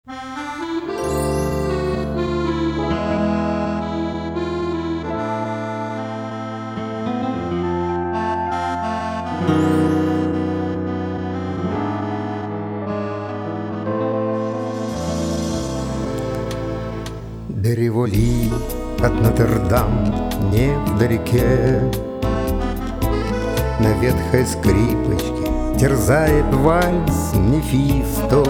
До Риволи от Нотр-Дам невдалеке на ветхой скрипочке терзает вальс Мефисто.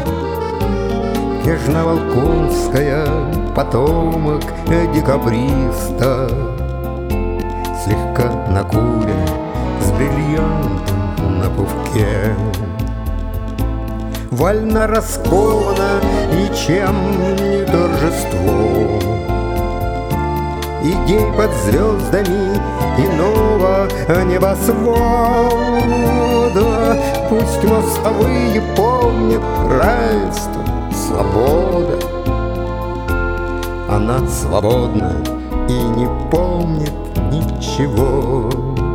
Княжна-Волконская, потомок декабриста, слегка накурен, с бриллиантом на пупке. Вольно раскована ничем не торжество идей под звездами иного небосвода. Пусть мостовые помнят равенство, свобода. Она свободна и не помнит ничего.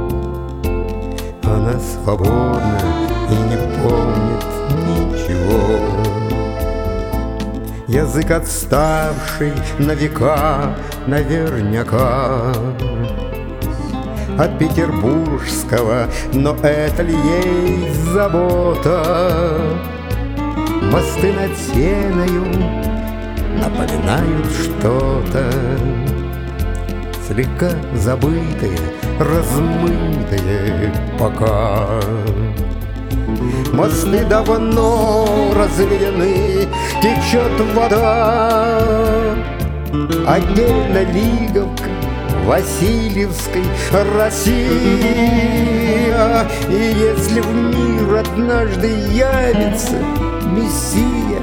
Она свободна и не помнит ничего. Язык отставший на века наверняка от петербургского, но это ли есть забота? Мосты над Сеною напоминают что-то слегка забытое, размытое пока. Мосты давно разведены, течет вода. Отдельно Лиговка, Васильевской Россия. И если в мир однажды явится Мессия,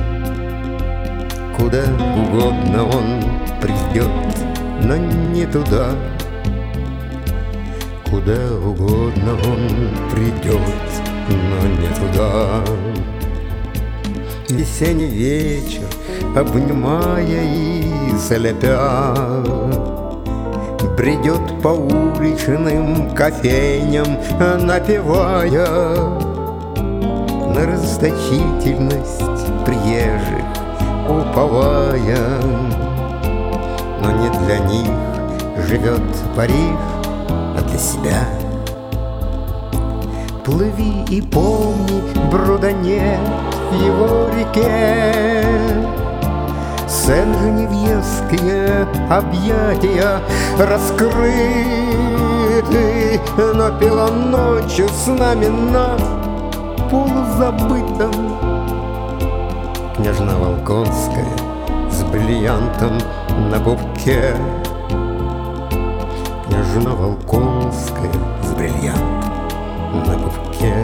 куда угодно он придет, но не туда. Куда угодно он придет, но не туда. Весенний вечер, обнимая и слепя, бредет по уличным кофейням, напевая на расточительность приезжих, уповая. Но не для них живет Париж, а для себя. Плыви и помни, брода нет в его реке. Сен-Женевьевские объятия раскрыты, но пела ночью с нами на полузабытом. Княжна Волконская с бриллиантом на пупке. Княжна Волконская с бриллиантом на пупке.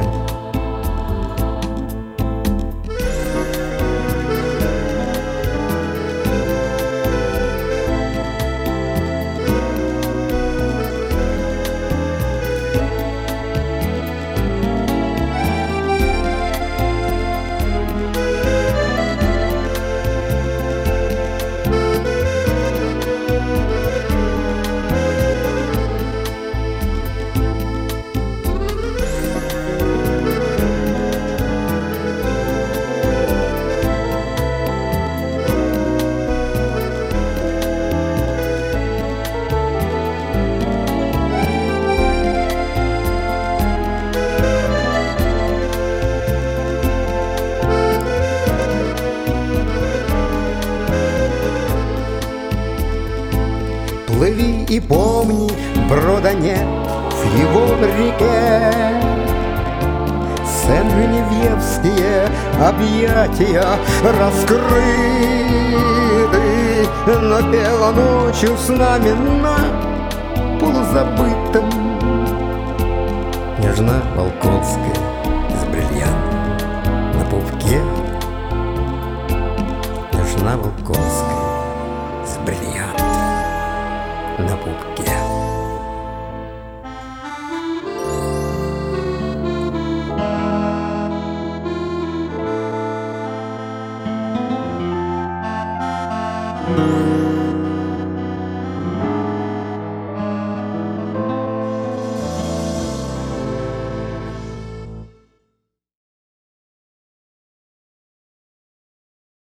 Плыви и помни, брода нет в его реке. Сен-Женевьевские объятия раскрыты, но пела ночью с нами на полузабытом. Княжна Волконская